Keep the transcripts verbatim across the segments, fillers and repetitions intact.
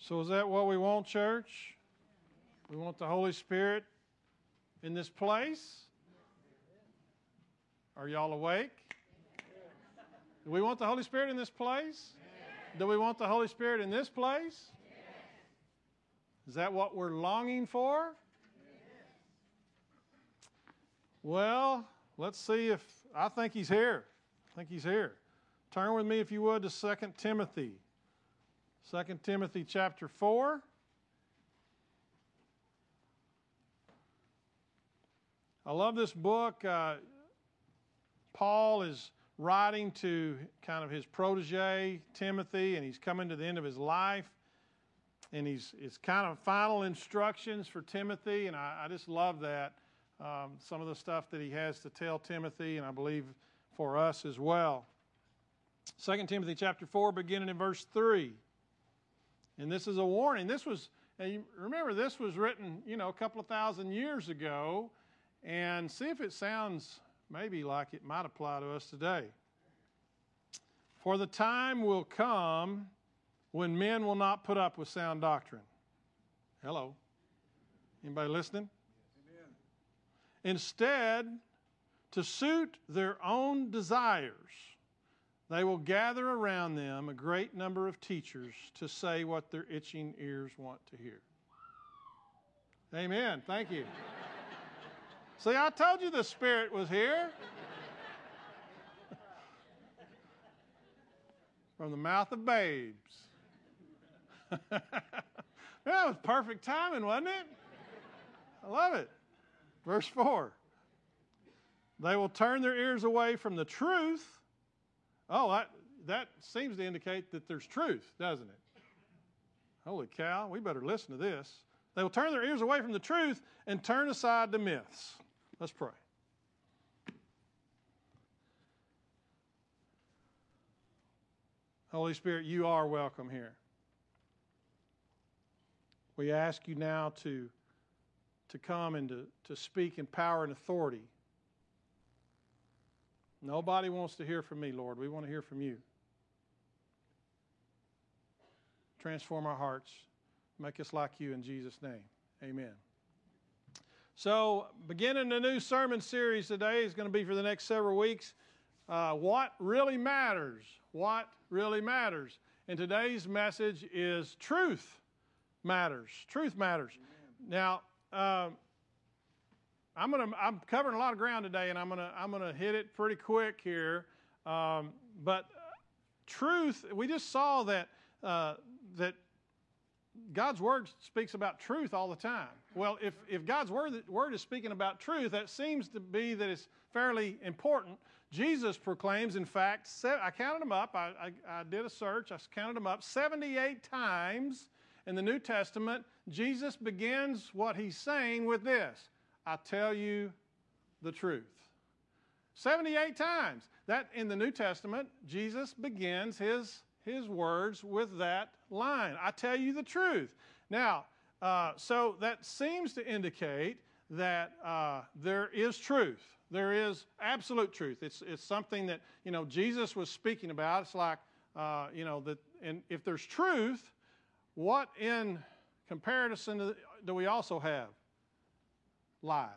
So is that what we want, church? We want the Holy Spirit in this place? Are y'all awake? Do we want the Holy Spirit in this place? Do we want the Holy Spirit in this place? Is that what we're longing for? Well, let's see if, I think he's here. I think he's here. Turn with me, if you would, to Second Timothy. Second Timothy chapter four. I love this book. Uh, Paul is writing to kind of his protege, Timothy, and he's coming to the end of his life. And he's it's kind of final instructions for Timothy, and I, I just love that. Um, some of the stuff that he has to tell Timothy, and I believe for us as well. Second Timothy chapter four, beginning in verse three. And this is a warning. This was, and you remember, this was written, you know, a couple of thousand years ago. And see if it sounds maybe like it might apply to us today. For the time will come when men will not put up with sound doctrine. Hello. Anybody listening? Amen. Instead, to suit their own desires, they will gather around them a great number of teachers to say what their itching ears want to hear. Amen. Thank you. See, I told you the Spirit was here. From the mouth of babes. That was perfect timing, wasn't it? I love it. Verse four. They will turn their ears away from the truth. Oh, that, that seems to indicate that there's truth, doesn't it? Holy cow, we better listen to this. They will turn their ears away from the truth and turn aside to myths. Let's pray. Holy Spirit, you are welcome here. We ask you now to, to come and to, to speak in power and authority. Nobody wants to hear from me, Lord. We want to hear from you. Transform our hearts. Make us like you in Jesus' name. Amen. So, beginning a new sermon series today is going to be for the next several weeks. Uh, what really matters? What really matters? And today's message is truth matters. Truth matters. Amen. Now, um, I'm going to I'm covering a lot of ground today, and I'm going to I'm going to hit it pretty quick here. Um, but truth, we just saw that uh, that God's Word speaks about truth all the time. Well, if, if God's word, word is speaking about truth, that seems to be that it's fairly important. Jesus proclaims, in fact, I counted them up. I, I, I did a search. I counted them up. seventy-eight times in the New Testament, Jesus begins what he's saying with this: I tell you the truth. seventy-eight times. That in the New Testament, Jesus begins his his words with that line. I tell you the truth. Now, uh, so that seems to indicate that uh, there is truth. There is absolute truth. It's it's something that, you know, Jesus was speaking about. It's like, uh, you know, that, and if there's truth, what in comparison to, do we also have? Lies.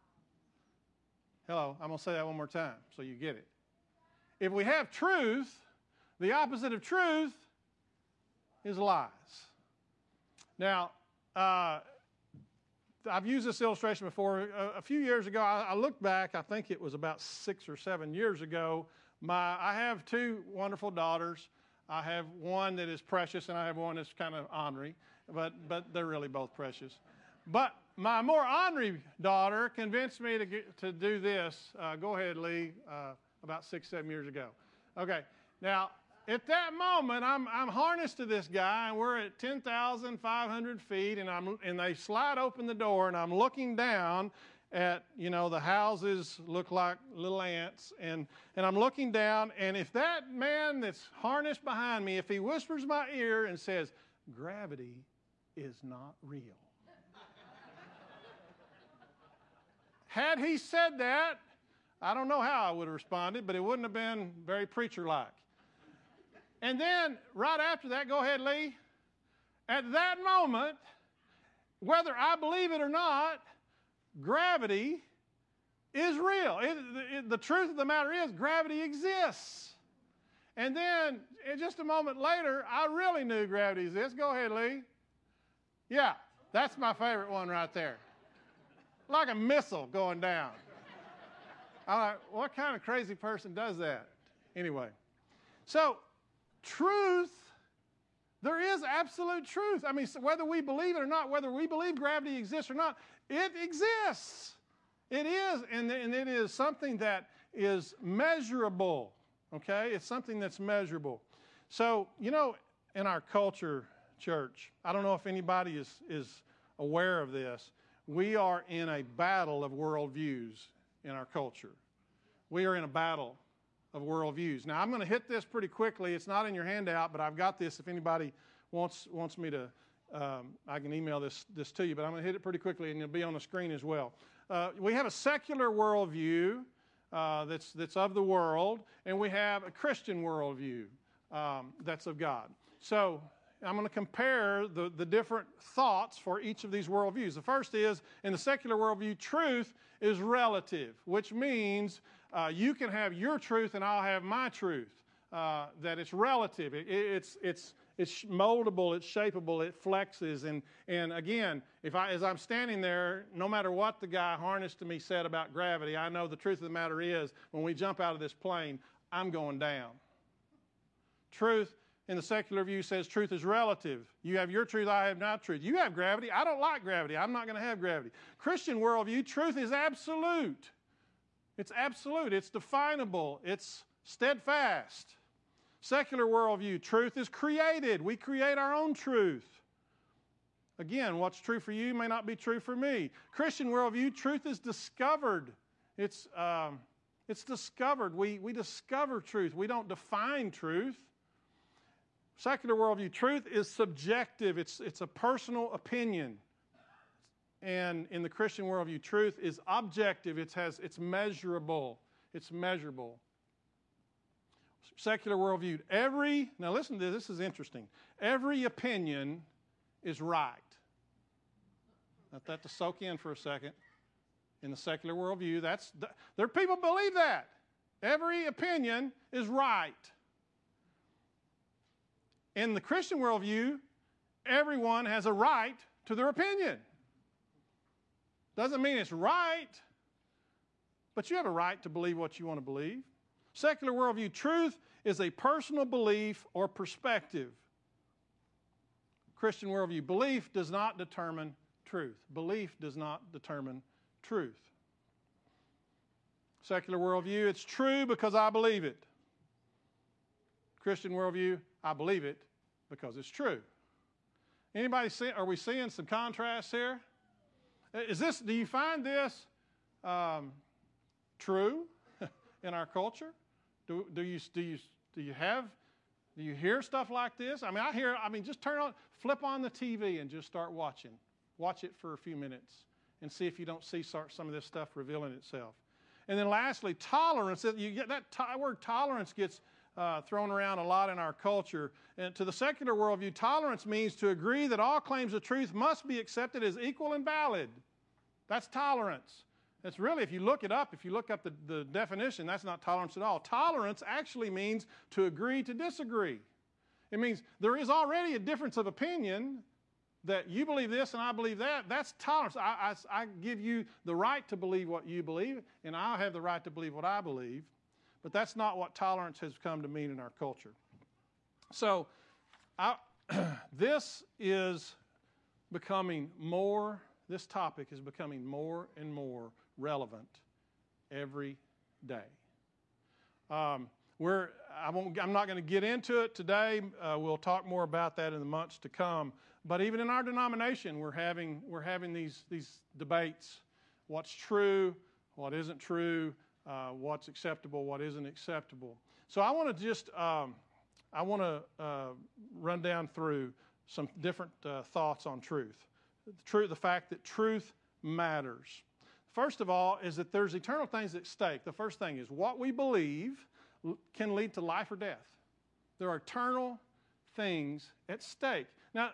Hello, I'm going to say that one more time so you get it. If we have truth, the opposite of truth is lies. Now, uh, I've used this illustration before. A, a few years ago, I, I looked back, I think it was about six or seven years ago. My, I have two wonderful daughters. I have one that is precious, and I have one that's kind of ornery, but, but they're really both precious. But my more ornery daughter convinced me to, get, to do this. Uh, go ahead, Lee, uh, about six, seven years ago. Okay, now, at that moment, I'm, I'm harnessed to this guy, and we're at ten thousand five hundred feet, and, I'm, and they slide open the door, and I'm looking down at, you know, the houses look like little ants, and, and I'm looking down, and if that man that's harnessed behind me, if he whispers my ear and says, gravity is not real. Had he said that, I don't know how I would have responded, but it wouldn't have been very preacher-like. And then, right after that, go ahead, Lee. at that moment, whether I believe it or not, gravity is real. It, it, the truth of the matter is gravity exists. And then, just a moment later, I really knew gravity exists. Go ahead, Lee. Yeah, that's my favorite one right there. Like a missile going down. I'm like, what kind of crazy person does that? Anyway, so truth, there is absolute truth. I mean, whether we believe it or not, whether we believe gravity exists or not, it exists. It is, and, and it is something that is measurable, okay? It's something that's measurable. So, you know, in our culture, church, I don't know if anybody is, is aware of this, we are in a battle of worldviews in our culture. We are in a battle of worldviews. Now, I'm going to hit this pretty quickly. It's not in your handout, but I've got this. If anybody wants wants me to, um, I can email this, this to you, but I'm going to hit it pretty quickly, and it'll be on the screen as well. Uh, we have a secular worldview uh, that's, that's of the world, and we have a Christian worldview um, that's of God. So I'm going to compare the, the different thoughts for each of these worldviews. The first is, in the secular worldview, truth is relative, which means uh, you can have your truth and I'll have my truth. Uh, that it's relative. It, it's, it's, it's moldable, it's shapeable, it flexes. And, and again, if I, as I'm standing there, no matter what the guy harnessed to me said about gravity, I know the truth of the matter is, when we jump out of this plane, I'm going down. Truth in the secular view says truth is relative. You have your truth, I have not truth. You have gravity, I don't like gravity, I'm not going to have gravity. Christian worldview, truth is absolute. It's absolute, it's definable, it's steadfast. Secular worldview, truth is created. We create our own truth. Again, what's true for you may not be true for me. Christian worldview, truth is discovered. It's, um, it's discovered. We, we discover truth. We don't define truth. Secular worldview, truth is subjective. It's, it's a personal opinion. And in the Christian worldview, truth is objective. It has, it's measurable. It's measurable. Secular worldview, every, now listen to this, this is interesting. Every opinion is right. Let that to soak in for a second. In the secular worldview, that's, there are people who believe that. Every opinion is right. In the Christian worldview, everyone has a right to their opinion. Doesn't mean it's right, but you have a right to believe what you want to believe. Secular worldview, truth is a personal belief or perspective. Christian worldview, belief does not determine truth. Belief does not determine truth. Secular worldview, it's true because I believe it. Christian worldview, I believe it because it's true. Anybody see, are we seeing some contrasts here? Is this, do you find this um, true in our culture? Do, do you do you do you have do you hear stuff like this? I mean, I hear. I mean, just turn on, flip on the T V, and just start watching. Watch it for a few minutes, and see if you don't see some of this stuff revealing itself. And then, lastly, tolerance. You get that to- word tolerance gets uh, thrown around a lot in our culture. And to the secular worldview, tolerance means to agree that all claims of truth must be accepted as equal and valid. That's tolerance. It's really, if you look it up, if you look up the, the definition, that's not tolerance at all. Tolerance actually means to agree to disagree. It means there is already a difference of opinion that you believe this and I believe that. That's tolerance. I, I, I give you the right to believe what you believe, and I have the right to believe what I believe. But that's not what tolerance has come to mean in our culture. So I, this is becoming more, this topic is becoming more and more relevant every day. Um, we're, I won't, I'm not going to get into it today. Uh, we'll talk more about that in the months to come. But even in our denomination, we're having, we're having these, these debates. What's true, what isn't true, uh, what's acceptable, what isn't acceptable. So I want to just, um, I want to uh, run down through some different uh, thoughts on truth. The, truth. the fact that truth matters. First of all, is that there's eternal things at stake. The first thing is what we believe can lead to life or death. There are eternal things at stake. Now,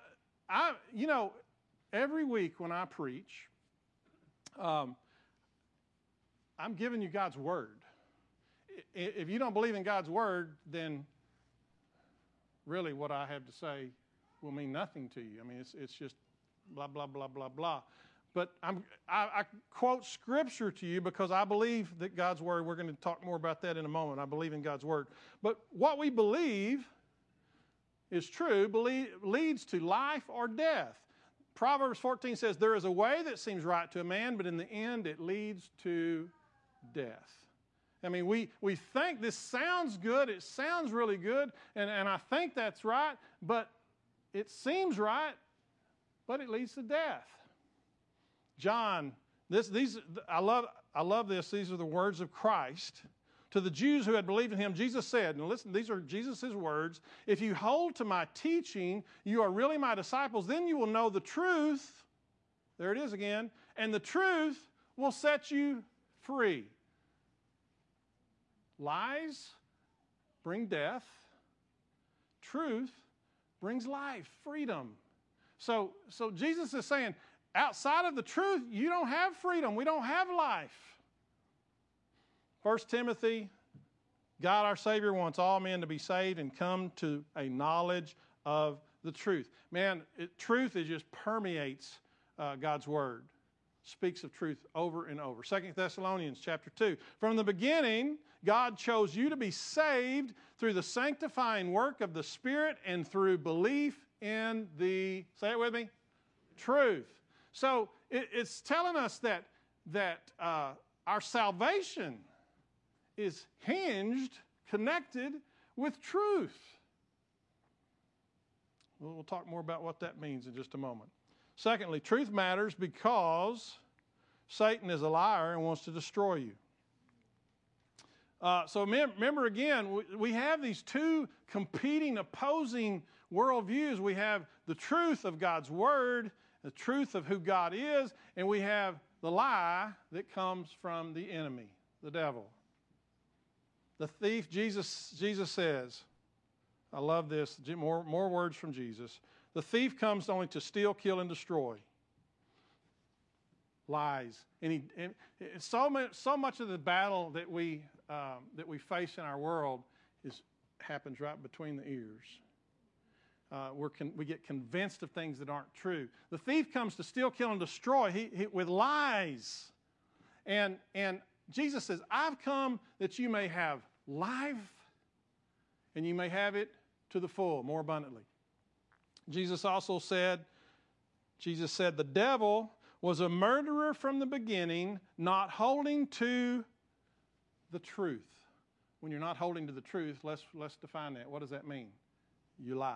I, you know, every week when I preach, um, I'm giving you God's word. If you don't believe in God's word, then really what I have to say will mean nothing to you. I mean, it's it's just blah, blah, blah, blah, blah. But I'm, I, I quote Scripture to you because I believe that God's word, we're going to talk more about that in a moment. I believe in God's word. But what we believe is true, believe, leads to life or death. Proverbs fourteen says, there is a way that seems right to a man, but in the end it leads to death. I mean, we, we think this sounds good, it sounds really good, and, and I think that's right, but it seems right, but it leads to death. John, this, these, I love, I love this, these are the words of Christ. To the Jews who had believed in him, Jesus said, and listen, these are Jesus' words, if you hold to my teaching, you are really my disciples, then you will know the truth, there it is again, and the truth will set you free. Lies bring death. Truth brings life, freedom. So, so Jesus is saying, outside of the truth, you don't have freedom. We don't have life. First Timothy, God our Savior wants all men to be saved and come to a knowledge of the truth. Man, it, truth is just permeates uh, God's Word. Speaks of truth over and over. Second Thessalonians chapter two. From the beginning, God chose you to be saved through the sanctifying work of the Spirit and through belief in the, say it with me, truth. So it, it's telling us that, that uh, our salvation is hinged, connected with truth. We'll, we'll talk more about what that means in just a moment. Secondly, truth matters because Satan is a liar and wants to destroy you. Uh, so remember again, we, we have these two competing, opposing worldviews. We have the truth of God's Word, the truth of who God is, and we have the lie that comes from the enemy, the devil. The thief, Jesus, Jesus says, I love this, more, more words from Jesus. The thief comes only to steal, kill, and destroy. Lies. And, he, and so, much, so much of the battle that we, um, that we face in our world is, happens right between the ears. Uh, we're con- we get convinced of things that aren't true. The thief comes to steal, kill, and destroy he, he, with lies. And, and Jesus says, I've come that you may have life and you may have it to the full, more abundantly. Jesus also said, Jesus said, the devil was a murderer from the beginning, not holding to the truth. When you're not holding to the truth, let's, let's define that. What does that mean? You lie.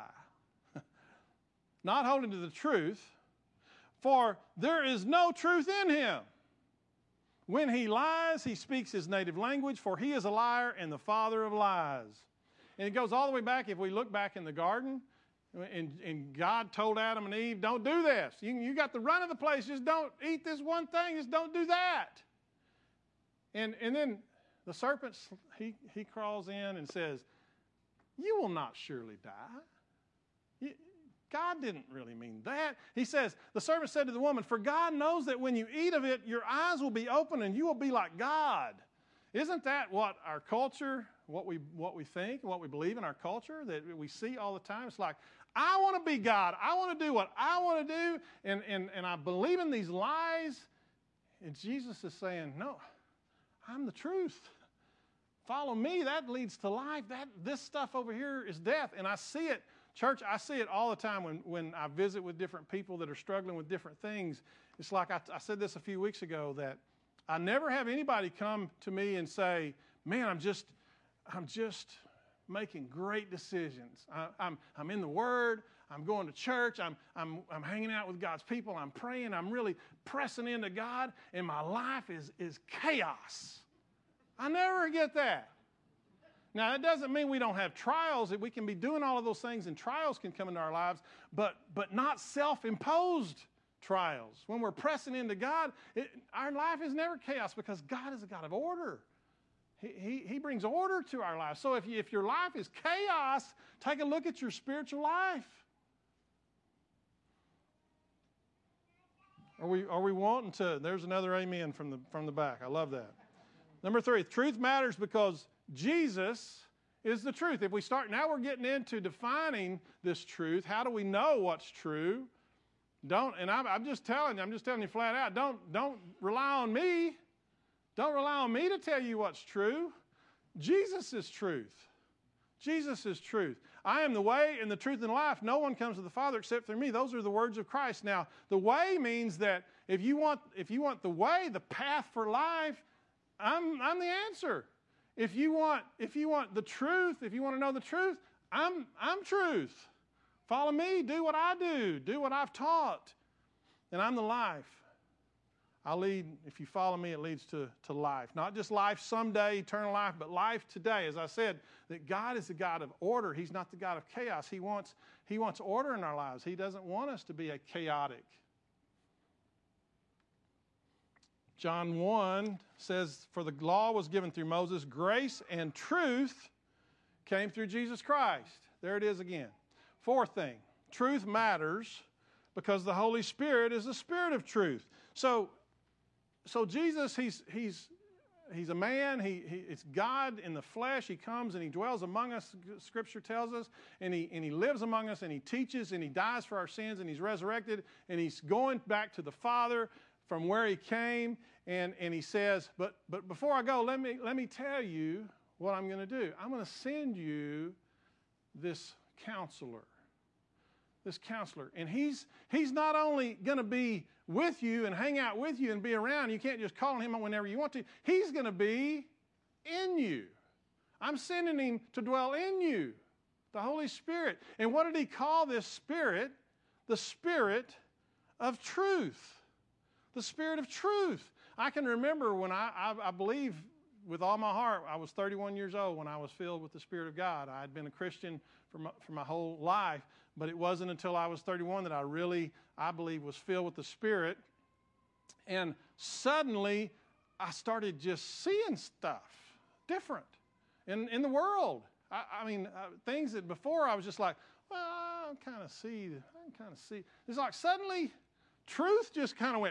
Not holding to the truth, for there is no truth in him. When he lies, he speaks his native language, for he is a liar and the father of lies. And it goes all the way back, if we look back in the garden, and, and God told Adam and Eve, don't do this. You, you got the run of the place, just don't eat this one thing, just don't do that. And, and then the serpent, he, he crawls in and says, you will not surely die. You, God didn't really mean that. He says, the servant said to the woman, for God knows that when you eat of it, your eyes will be open and you will be like God. Isn't that what our culture, what we what we think, what we believe in our culture, that we see all the time? It's like, I want to be God. I want to do what I want to do, and, and, and I believe in these lies. And Jesus is saying, no, I'm the truth. Follow me. That leads to life. That this stuff over here is death. And I see it. Church, I see it all the time when, when I visit with different people that are struggling with different things. It's like I, I said this a few weeks ago, that I never have anybody come to me and say, man, I'm just, I'm just making great decisions. I, I'm, I'm in the Word. I'm going to church. I'm, I'm, I'm hanging out with God's people. I'm praying. I'm really pressing into God, and my life is, is chaos. I never get that. Now, that doesn't mean we don't have trials, that we can be doing all of those things, and trials can come into our lives, but, but not self-imposed trials. When we're pressing into God, it, our life is never chaos because God is a God of order. He, he, he brings order to our lives. So if, you, if your life is chaos, take a look at your spiritual life. Are we, are we wanting to? There's another amen from the, from the back. I love that. Number three, truth matters because Jesus is the truth. If we start, now we're getting into defining this truth. How do we know what's true? Don't, and I'm, I'm just telling you, I'm just telling you flat out, don't, don't rely on me. Don't rely on me to tell you what's true. Jesus is truth. Jesus is truth. I am the way and the truth and life. No one comes to the Father except through me. Those are the words of Christ. Now, the way means that if you want, if you want the way, the path for life, I'm, I'm the answer. If you want, if you want the truth, if you want to know the truth, I'm, I'm truth. Follow me, do what I do, do what I've taught. And I'm the life. I lead, if you follow me, it leads to, to life. Not just life someday, eternal life, but life today. As I said, that God is the God of order. He's not the God of chaos. He wants, he wants order in our lives. He doesn't want us to be a chaotic. John one says, for the law was given through Moses, grace and truth came through Jesus Christ. There it is again. Fourth thing, truth matters because the Holy Spirit is the Spirit of truth. So, so Jesus, he's, he's, he's a man. He, he, it's God in the flesh. He comes and he dwells among us, Scripture tells us, and he, and he lives among us, and he teaches, and he dies for our sins, and he's resurrected, and he's going back to the Father from where he came, and, and he says, but, but before I go, let me, let me tell you what I'm going to do. I'm going to send you this counselor, this counselor. And he's, he's not only going to be with you and hang out with you and be around. You can't just call on him whenever you want to. He's going to be in you. I'm sending him to dwell in you, the Holy Spirit. And what did he call this Spirit? The Spirit of truth. The Spirit of truth. I can remember when I, I, I believe with all my heart, I was thirty-one years old when I was filled with the Spirit of God. I had been a Christian for my, for my whole life, but it wasn't until I was thirty-one that I really, I believe, was filled with the Spirit. And suddenly, I started just seeing stuff different in, in the world. I, I mean, uh, things that before I was just like, well, I kind of see, I can kind of see. It's like suddenly, truth just kind of went,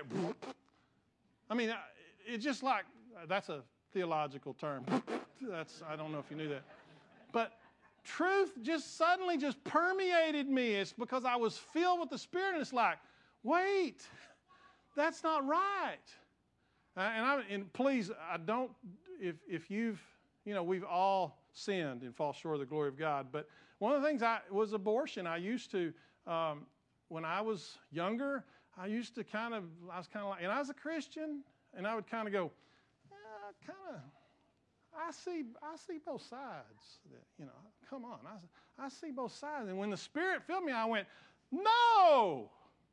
I mean, it's just like, that's a theological term. That's, I don't know if you knew that. But truth just suddenly just permeated me. It's because I was filled with the Spirit, and it's like, wait, that's not right. Uh, and, I, and please, I don't, if, if you've, you know, we've all sinned and fall short of the glory of God. But one of the things I was abortion. I used to, um, when I was younger, I used to kind of, I was kind of like, and I was a Christian, and I would kind of go, eh, kind of, I see, I see both sides. That, you know, come on, I, I see both sides. And when the Spirit filled me, I went, no,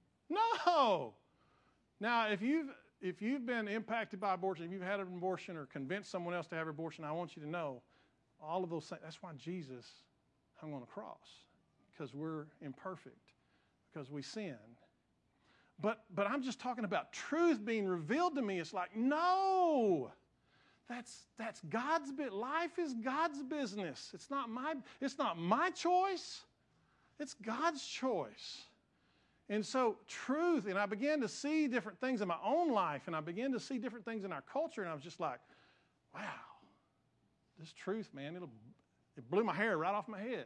no. Now, if you've if you've been impacted by abortion, if you've had an abortion or convinced someone else to have an abortion, I want you to know, all of those things. That's why Jesus hung on the cross, because we're imperfect, because we sin. But but I'm just talking about truth being revealed to me. It's like, no, that's that's God's bit. Life is God's business. It's not my it's not my choice. It's God's choice. And so truth, and I began to see different things in my own life, and I began to see different things in our culture, and I was just like, wow, this truth, man, it'll it blew my hair right off my head.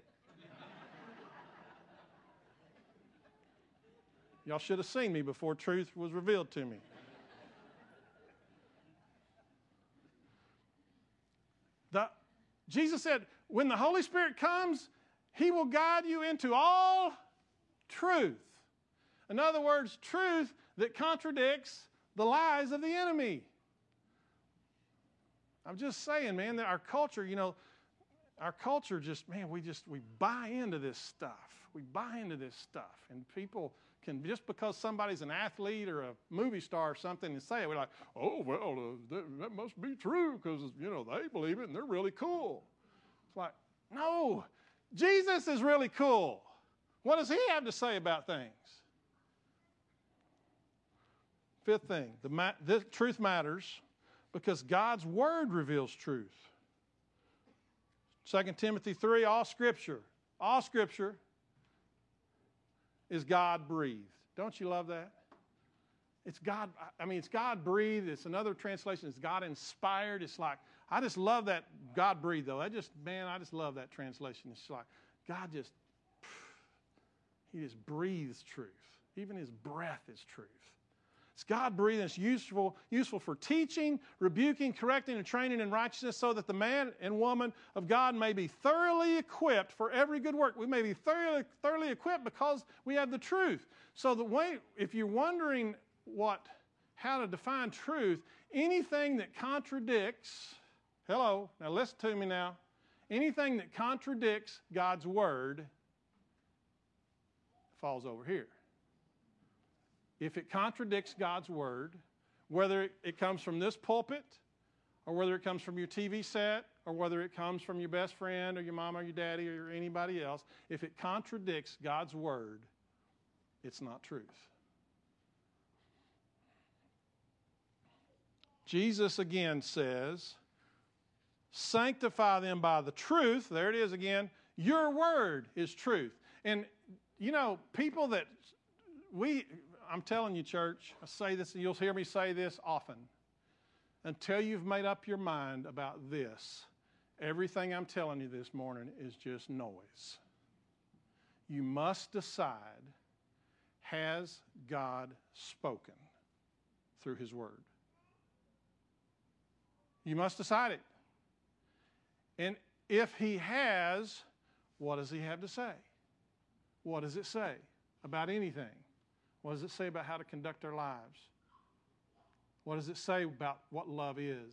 Y'all should have seen me before truth was revealed to me. The, Jesus said, when the Holy Spirit comes, He will guide you into all truth. In other words, truth that contradicts the lies of the enemy. I'm just saying, man, that our culture, you know, our culture just, man, we just, we buy into this stuff. We buy into this stuff. And people can, just because somebody's an athlete or a movie star or something and say it, we're like, oh, well, uh, that, that must be true because, you know, they believe it and they're really cool. It's like, no, Jesus is really cool. What does He have to say about things? Fifth thing, the, ma- the truth matters because God's Word reveals truth. Second Timothy three, all Scripture, all Scripture is God-breathed. Don't you love that? It's God, I mean, it's God breathed. It's another translation. It's God inspired. It's like, I just love that God breathed, though. I just, man, I just love that translation. It's like, God just, He just breathes truth. Even His breath is truth. It's God breathed. It's useful, useful for teaching, rebuking, correcting, and training in righteousness, so that the man and woman of God may be thoroughly equipped for every good work. We may be thoroughly, thoroughly equipped because we have the truth. So the way, if you're wondering what, how to define truth, anything that contradicts, hello, now listen to me now, anything that contradicts God's word falls over here. If it contradicts God's word, whether it comes from this pulpit, or whether it comes from your T V set, or whether it comes from your best friend, or your mom, or your daddy, or anybody else, if it contradicts God's word, it's not truth. Jesus again says, sanctify them by the truth. There it is again. Your word is truth. And, you know, people that we, I'm telling you, church, I say this, and you'll hear me say this often. Until you've made up your mind about this, everything I'm telling you this morning is just noise. You must decide, has God spoken through His word? You must decide it. And if He has, what does He have to say? What does it say about anything? What does it say about how to conduct our lives? What does it say about what love is?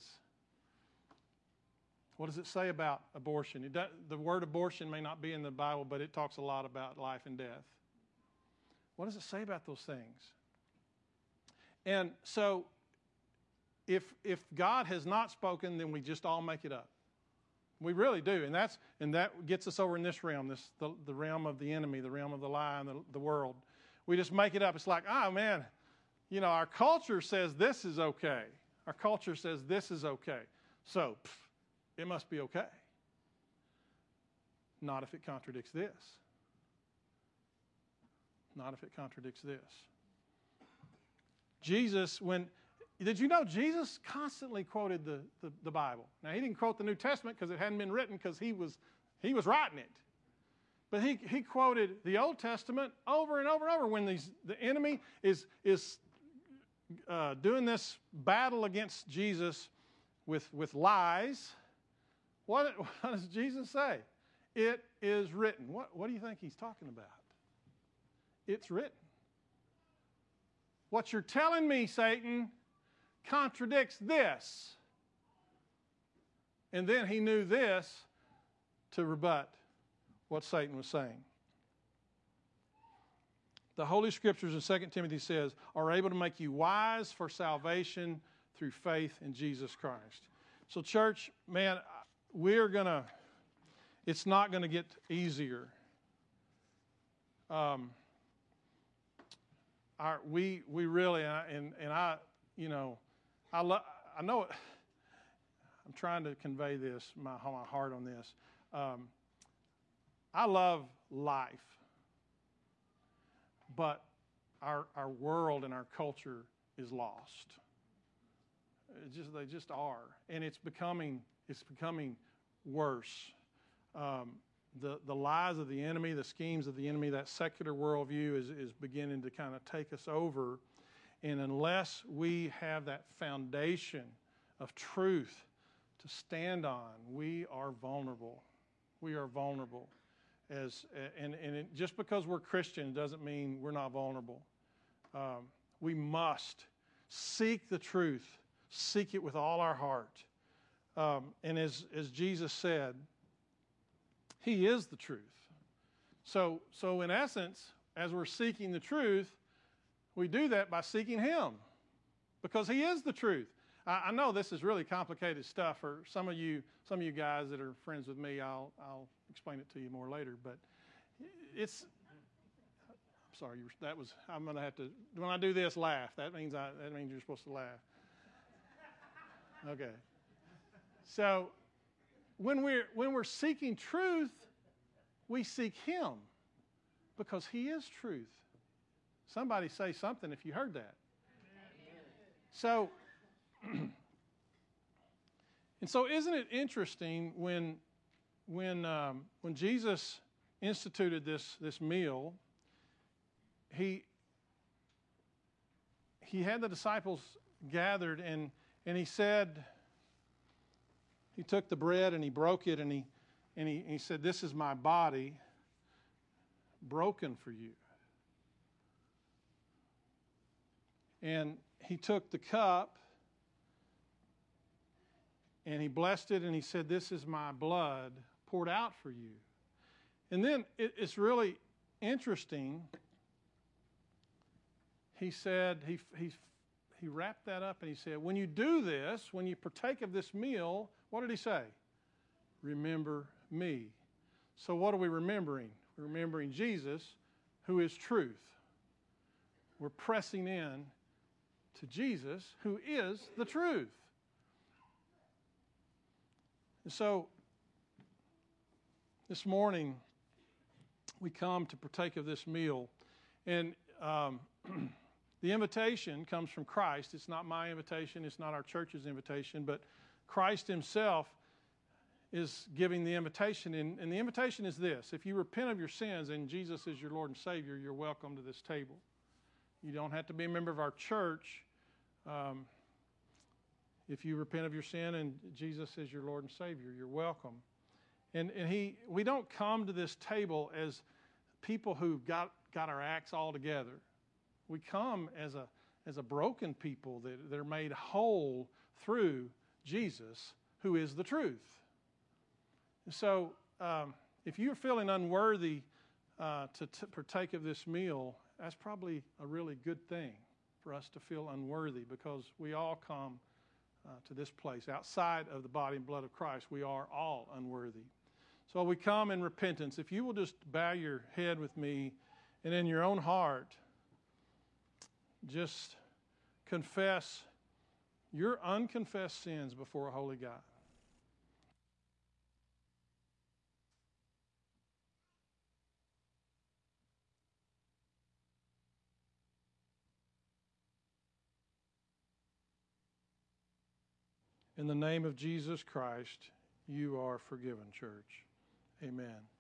What does it say about abortion? It does, the word abortion may not be in the Bible, but it talks a lot about life and death. What does it say about those things? And so, If if God has not spoken, then we just all make it up. We really do, and that's and that gets us over in this realm, this the, the realm of the enemy, the realm of the lie and the, the world. We just make it up. It's like, oh man, you know, our culture says this is okay. Our culture says this is okay, so pff, it must be okay. Not if it contradicts this. Not if it contradicts this. Jesus, when Did you know Jesus constantly quoted the, the, the Bible? Now, he didn't quote the New Testament because it hadn't been written because he was, he was writing it. But he, he quoted the Old Testament over and over and over when these, the enemy is, is uh, doing this battle against Jesus with, with lies. What, what does Jesus say? It is written. What, what do you think he's talking about? It's written. What you're telling me, Satan, contradicts this. And then he knew this to rebut what Satan was saying. The Holy Scriptures in Second Timothy says are able to make you wise for salvation through faith in Jesus Christ. So church, man, we're going to, it's not going to get easier. Um, our, we we really, and, and I, you know, I, lo- I know it, I'm trying to convey this, my, my heart on this. Um, I love life, but our our world and our culture is lost. It just they just are, and it's becoming it's becoming worse. Um, the the lies of the enemy, the schemes of the enemy, that secular worldview is is beginning to kind of take us over. And unless we have that foundation of truth to stand on, we are vulnerable. We are vulnerable. As and and it, just because we're Christian doesn't mean we're not vulnerable. Um, we must seek the truth, seek it with all our heart. Um, and as as Jesus said, He is the truth. So so in essence, as we're seeking the truth, we do that by seeking Him, because He is the truth. I, I know this is really complicated stuff for some of you, some of you guys that are friends with me. I'll I'll explain it to you more later. But it's. I'm sorry. You, that was. I'm going to have to. When I do this, laugh. That means I. That means you're supposed to laugh. Okay. So, when we're when we're seeking truth, we seek Him, because He is truth. Somebody say something if you heard that. So, and so isn't it interesting when, when, um, when Jesus instituted this, this meal, he, he had the disciples gathered, and, and he said, he took the bread and he broke it, and he, and he, he said, "This is my body broken for you." And he took the cup and he blessed it and he said, "This is my blood poured out for you." And then it, it's really interesting. He said, he, he, he wrapped that up and he said, "When you do this, when you partake of this meal," what did he say? "Remember me." So what are we remembering? We're remembering Jesus, who is truth. We're pressing in to Jesus, who is the truth. And so this morning we come to partake of this meal, and um, the invitation comes from Christ. It's not my invitation, it's not our church's invitation, but Christ himself is giving the invitation, and, and the invitation is this: if you repent of your sins and Jesus is your Lord and Savior, you're welcome to this table. You don't have to be a member of our church. Um, if you repent of your sin and Jesus is your Lord and Savior, you're welcome. And, and he, we don't come to this table as people who've got, got our acts all together. We come as a, as a broken people that, that are made whole through Jesus, who is the truth. And so um, if you're feeling unworthy uh, to t- partake of this meal, that's probably a really good thing for us to feel unworthy, because we all come uh, to this place outside of the body and blood of Christ. We are all unworthy. So we come in repentance. If you will just bow your head with me, and in your own heart, just confess your unconfessed sins before a holy God. In the name of Jesus Christ, you are forgiven, church. Amen.